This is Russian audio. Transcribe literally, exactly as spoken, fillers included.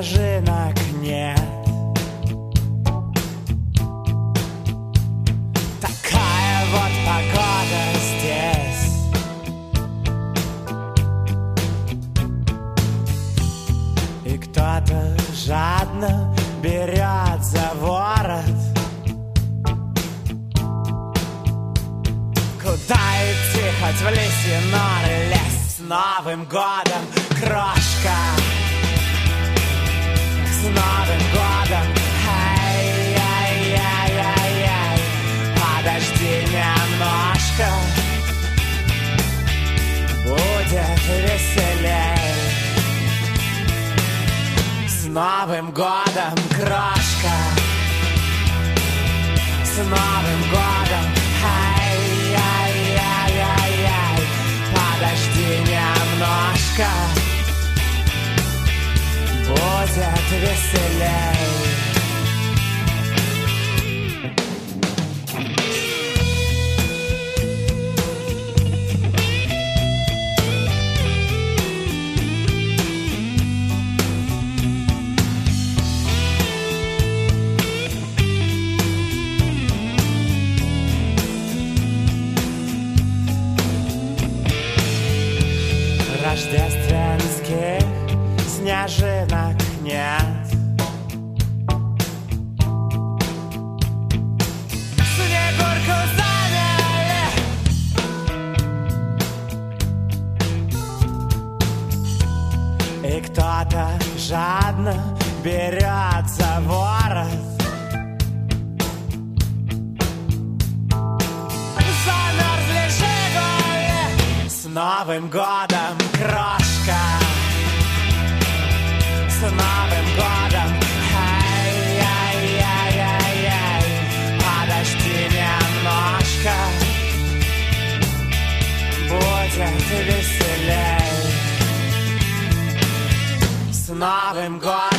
снежинок нет. Такая вот погода здесь. И кто-то жадно берет за ворот. Куда идти, хоть в лисьи норы лезть? С Новым годом, крошка! С Новым годом! Ай-яй-яй-яй-яй! Подожди немножко, будет веселей. С Новым годом, крошка! С Новым годом! Ай-яй-яй-яй-яй! Подожди немножко, будет веселей. Рождественских снежинок нет. Снегурку заняли. И кто-то жадно берет за ворот. Замерзли «Жигули». С Новым годом, крошка! С Новым годом! Ай-яй-яй-яй-яй! Подожди немножко, будет веселей. С Новым годом!